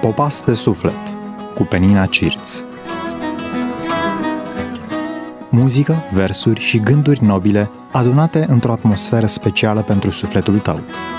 Popas de suflet cu Penina Cirț. Muzică, versuri și gânduri nobile adunate într-o atmosferă specială pentru sufletul tău.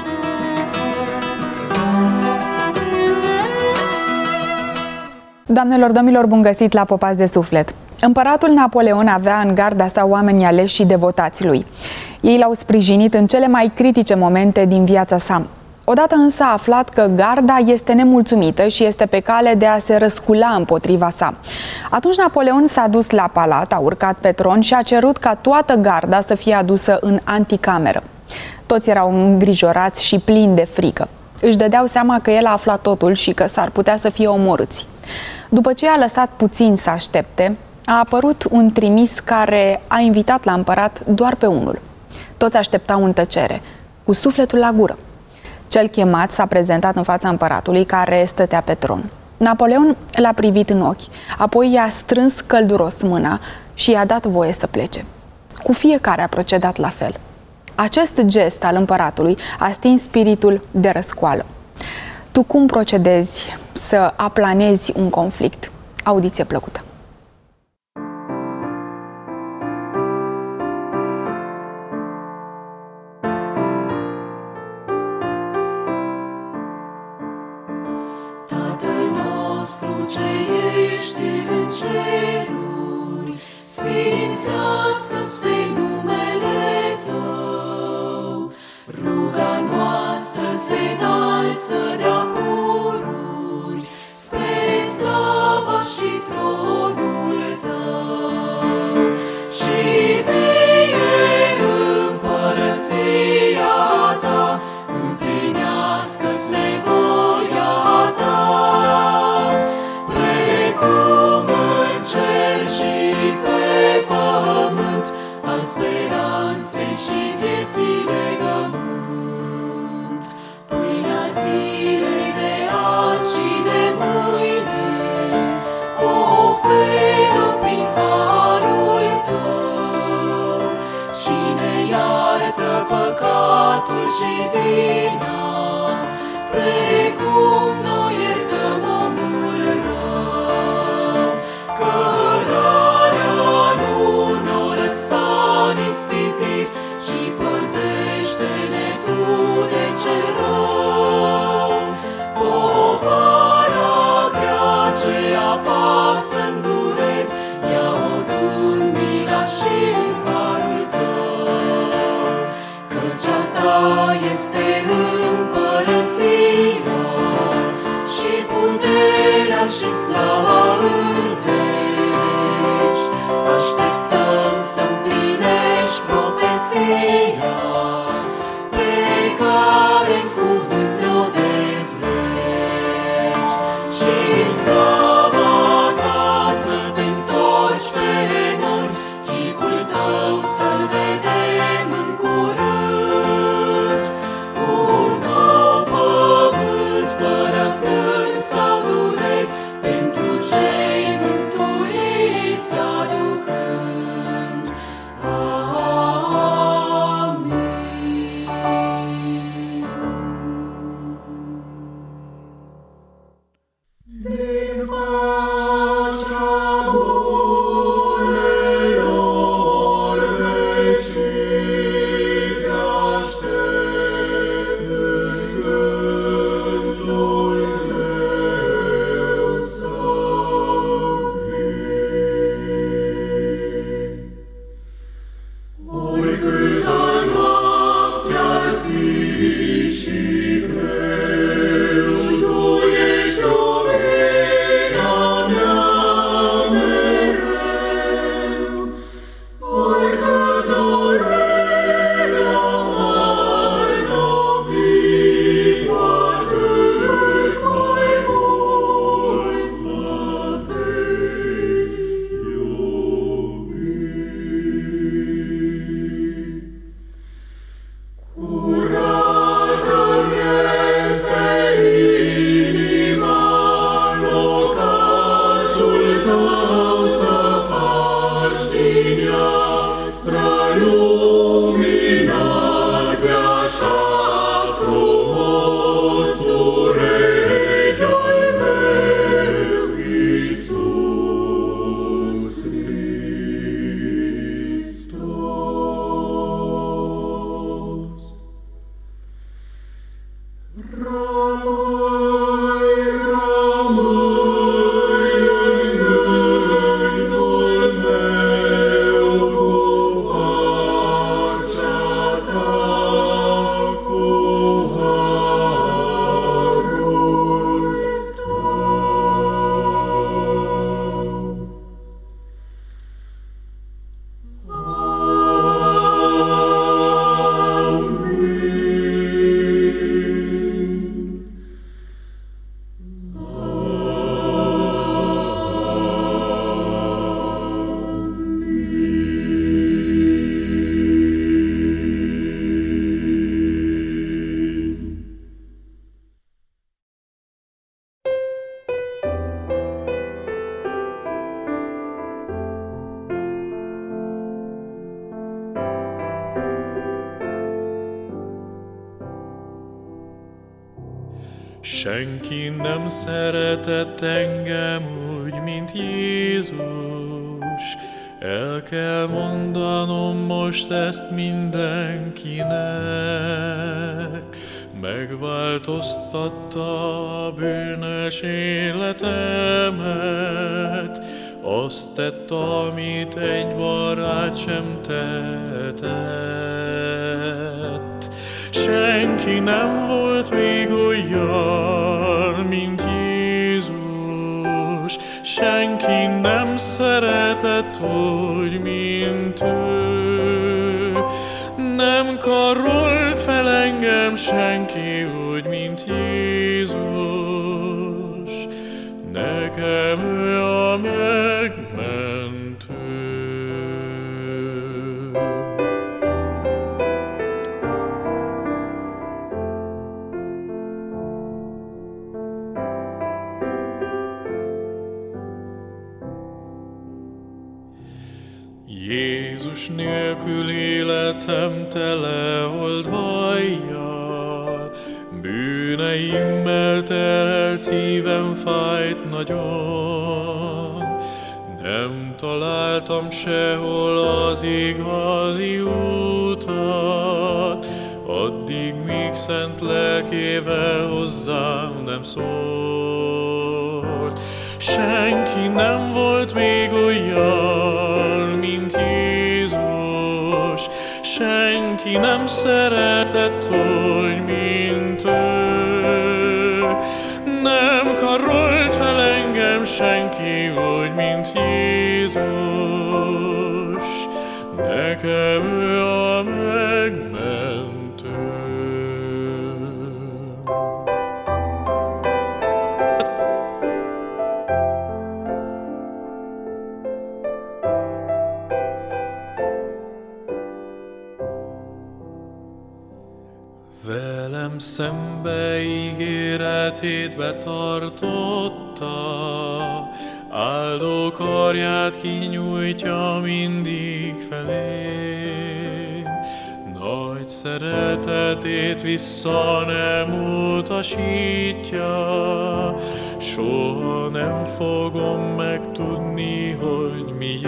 Doamnelor, domnilor, bun găsit la Popas de suflet! Împăratul Napoleon avea în garda sa oameni aleși și devotați lui. Ei l-au sprijinit în cele mai critice momente din viața sa. Odată însă a aflat că garda este nemulțumită și este pe cale de a se răscula împotriva sa. Atunci Napoleon s-a dus la palat, a urcat pe tron și a cerut ca toată garda să fie adusă în anticameră. Toți erau îngrijorați și plini de frică. Își dădeau seama că el a aflat totul și că s-ar putea să fie omorâți. După ce a lăsat puțin să aștepte, a apărut un trimis care a invitat la împărat doar pe unul. Toți așteptau în tăcere, cu sufletul la gură. Cel chemat s-a prezentat în fața împăratului, care stătea pe tron. Napoleon l-a privit în ochi, apoi i-a strâns călduros mâna și i-a dat voie să plece. Cu fiecare a procedat la fel. Acest gest al împăratului a stins spiritul de răscoală. Tu cum procedezi să aplanezi un conflict? Audiție plăcută! Tatăl nostru ce ești în ceruri, sfințească-se numele Tău. Ruga noastră se înalță de-a pururi spre slava și tronul Tău. Și vie împărăția Ta, împlinească-se voia Ta, precum în cer și pe pământ, al speranței și vieții legământ. Pâinea zilei de azi și de mâine o oferă prin harul Tău și ne iartă păcatul și vina, precum noi iertăm omul rău. Cărarea nu ne-o lăsa n'ispitit și păzește-ne Tu de cel rău. Povara grea ce apasă-n dureri, ia-o Tu în mila și în harul Tău, căci a Ta este Senki nem szeretett engem úgy, mint Jézus. El kell mondanom most ezt mindenkinek. Megváltoztatta a bűnös életemet. Azt tett, amit egy barát sem tehetett. Senki nem volt még olyan, mint Jézus. Senki nem szeretett úgy, mint ő. Nem karolt fel engem senki úgy, mint Jézus. Nekem ő a megmentő. Jézus nélkül életem tele volt bajjal, bűneimmel terhelt szívem fájt nagyon. Nem találtam sehol az igazi utat, addig, míg szent lelkével hozzám nem szólt. Senki nem volt még olyan, mint Jézus. Senki nem szeretett úgy, mint ő. Nem karolt fel engem senki úgy, mint Jézus. Nekem ő a megmentő. Velem szembe ígéretét betartotta, áldó karját kinyújtja mindig felém. Nagy szeretetét vissza nem utasítja, soha nem fogom megtudni, hogy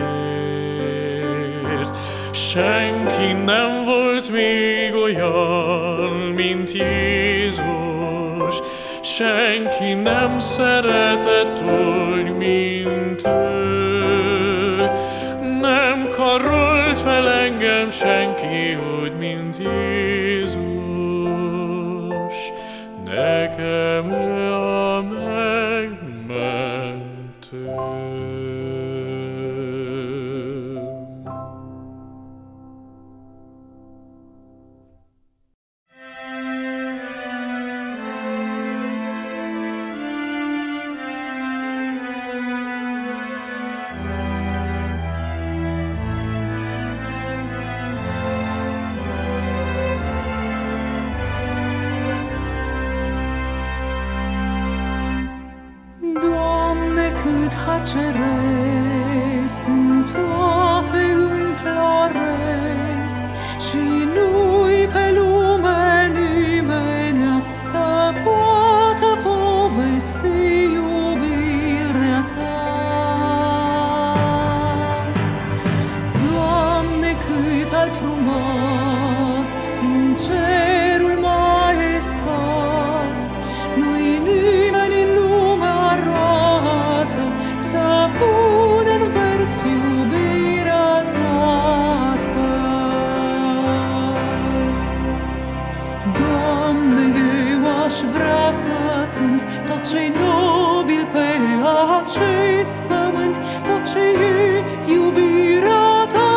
miért. Senki nem volt még olyan, mint Jézus. Senki nem szeretett úgy, mint ő. Nem karolt fel engem senki úgy, mint Jézus. Nekem ő a megmentő. Ceresc, în toate înfloresc, și nu-i pe lume nimenea să poată povesti iubirea ta. Doamne, cât al frumos în cerul maestat, cânt, tot ce-i nobil pe acest pământ, tot ce e iubirea ta.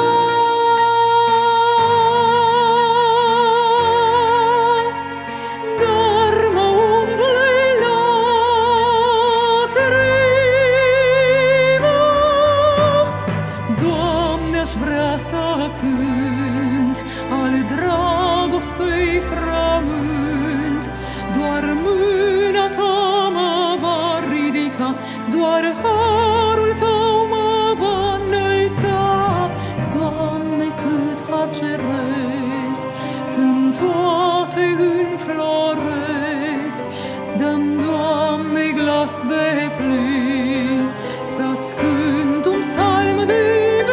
Doar harul tău mă va înălța, Doamne, cât har ceresc, când toate înfloresc. Dă-mi, Doamne, glas de plin, să-ți cânt un psalm divin.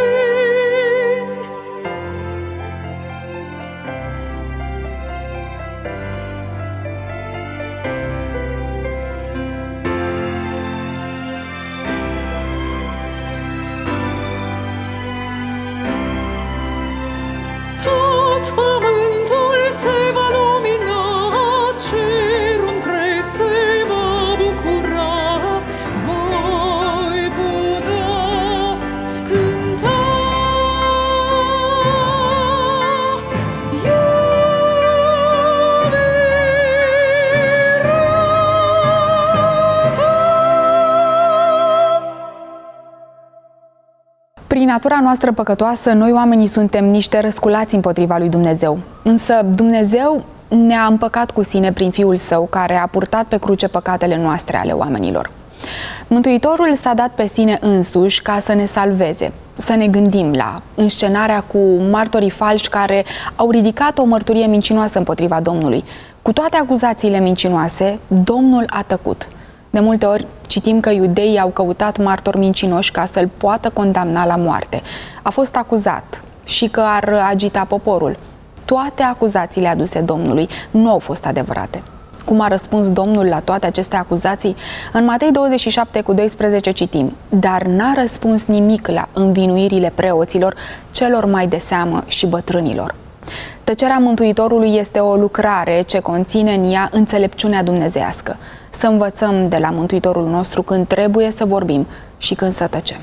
Prin natura noastră păcătoasă, noi oamenii suntem niște răsculați împotriva lui Dumnezeu. Însă Dumnezeu ne-a împăcat cu sine prin Fiul Său, care a purtat pe cruce păcatele noastre ale oamenilor. Mântuitorul s-a dat pe sine însuși ca să ne salveze. Să ne gândim la înscenarea cu martorii falși care au ridicat o mărturie mincinoasă împotriva Domnului. Cu toate acuzațiile mincinoase, Domnul a tăcut. De multe ori citim că iudeii au căutat martori mincinoși ca să-l poată condamna la moarte. A fost acuzat și că ar agita poporul. Toate acuzațiile aduse Domnului nu au fost adevărate. Cum a răspuns Domnul la toate aceste acuzații? În Matei 27:12 citim: dar n-a răspuns nimic la învinuirile preoților, celor mai de seamă și bătrânilor. Tăcerea Mântuitorului este o lucrare ce conține în ea înțelepciunea dumnezeiască. Să învățăm de la Mântuitorul nostru când trebuie să vorbim și când să tăcem.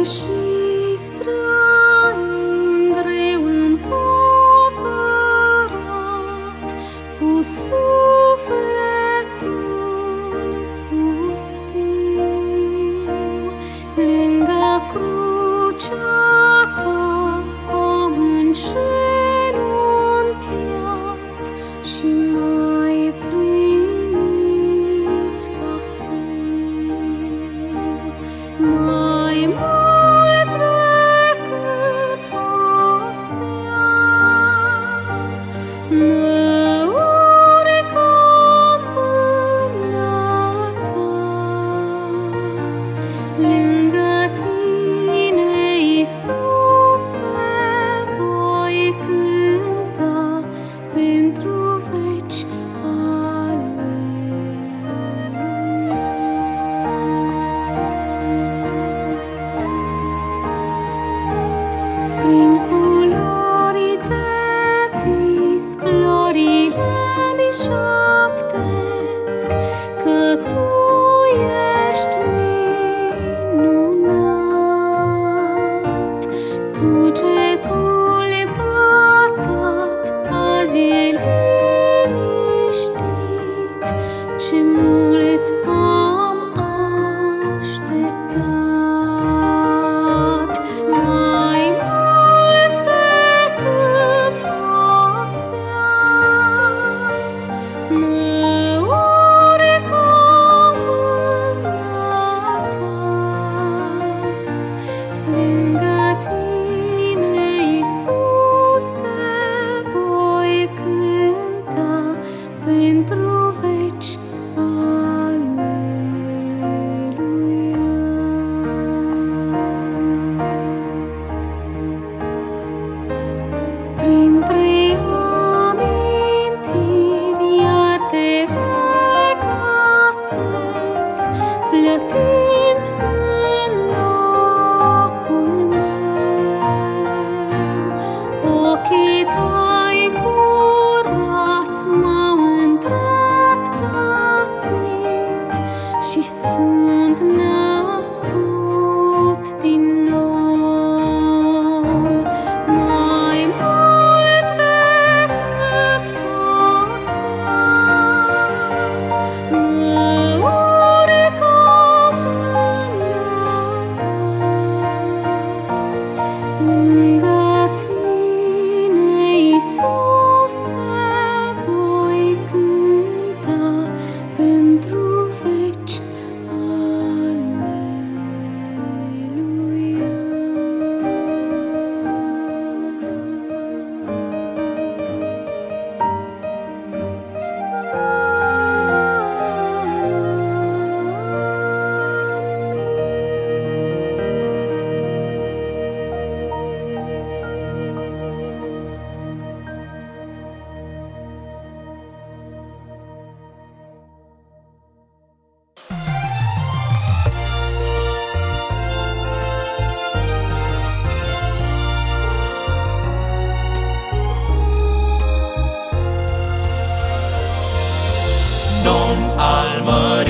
al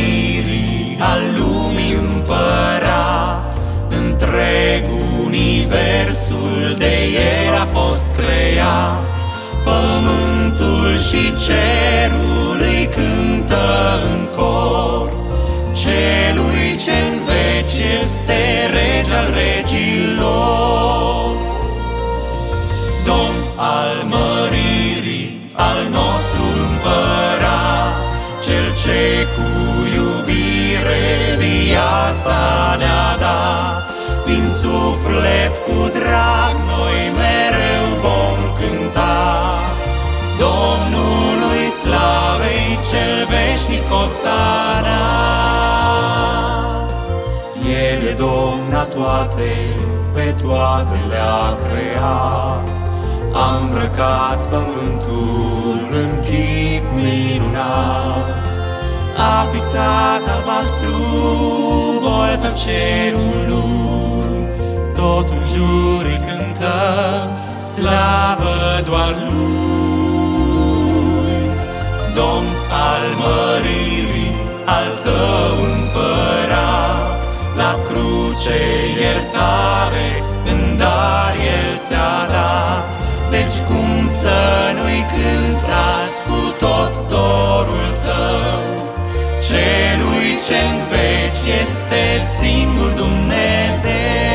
măririi, al lumii împărat. Întreg universul de el a fost creat. Pământul și cerul îi cântă în cor. Celui ce-n veci este rege al regilor. Domn al măririi, al nostru împărat, cel ce cu iubire viața ne-a dat. Din suflet cu drag noi mereu vom cânta Domnului slavei cel veșnic Osana. El e Domn a toate, pe toate le-a creat. A îmbrăcat pământul în chip minunat. A pictat albastru bolta cerului. Tot în jur îi cântă slavă doar lui. Domn al măririi, al tău împărat, la la cruce iertare, în dar El ți-a dat. Deci cum să nu-i cânți azi cu tot dorul tău, Celui ce-n veci este singur Dumnezeu,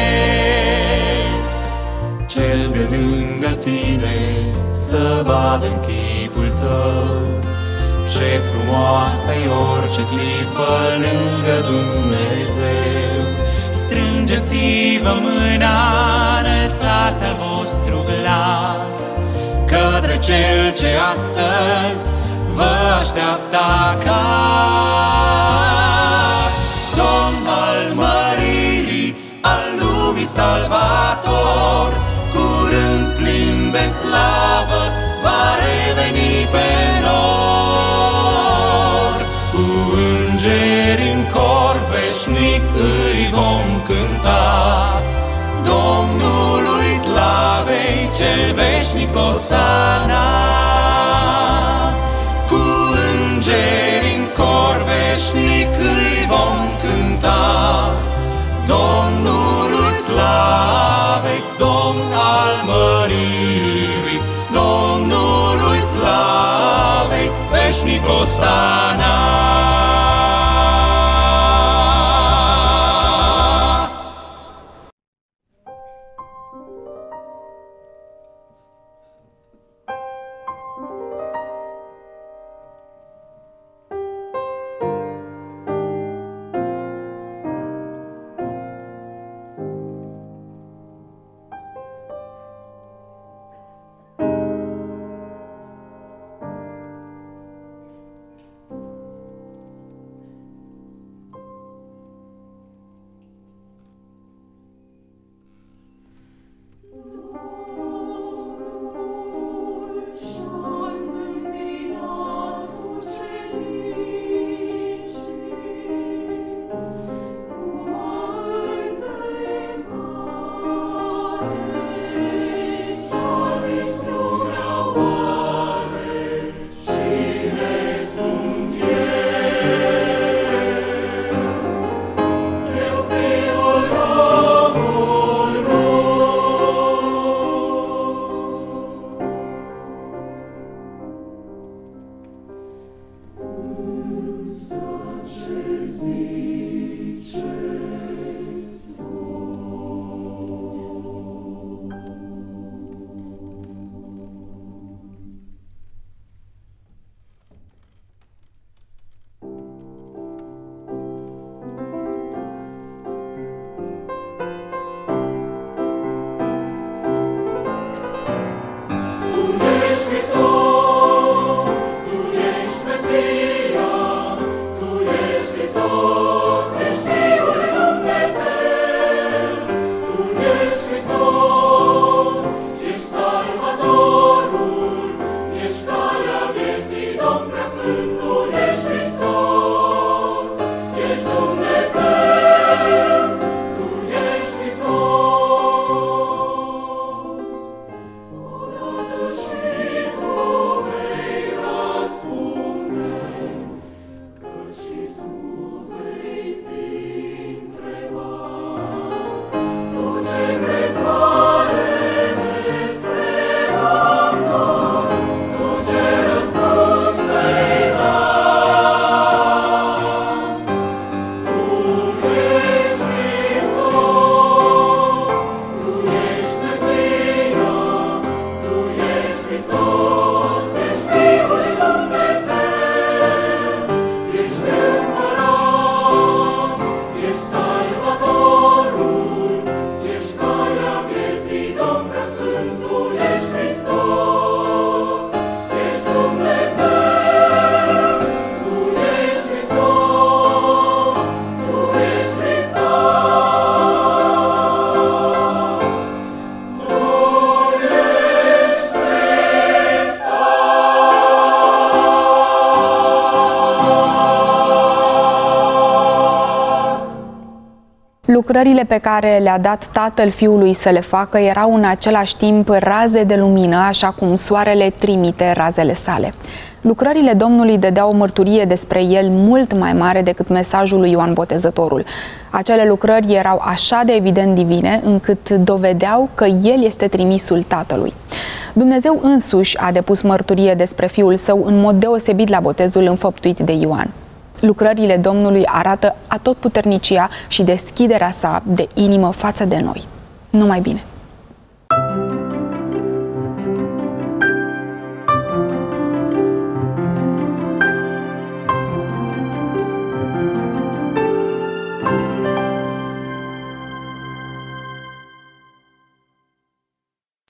Cel de lângă tine să vadă-n chipul tău. Ce frumoasă-i orice clipă lângă Dumnezeu. Strângeți-vă mâna, înălțați al vostru glas către Cel ce astăzi vă așteaptă acasă. Domn al măririi, al lumii salvator, curând plin de slavă va reveni pe nor. Cu îngeri în cor veșnic îi vom cânta, Domnului slavei cel veșnic osana. Cu îngeri în cor veșnic îi vom cânta, Domnului slavei, Domn al măririi, Domnului slavei, veșnic osana. Lucrările pe care le-a dat Tatăl Fiului să le facă erau în același timp raze de lumină, așa cum soarele trimite razele sale. Lucrările Domnului dădeau o mărturie despre el mult mai mare decât mesajul lui Ioan Botezătorul. Acele lucrări erau așa de evident divine încât dovedeau că el este trimisul Tatălui. Dumnezeu însuși a depus mărturie despre Fiul Său în mod deosebit la botezul înfăptuit de Ioan. Lucrările Domnului arată atotputernicia și deschiderea sa de inimă față de noi. Numai bine!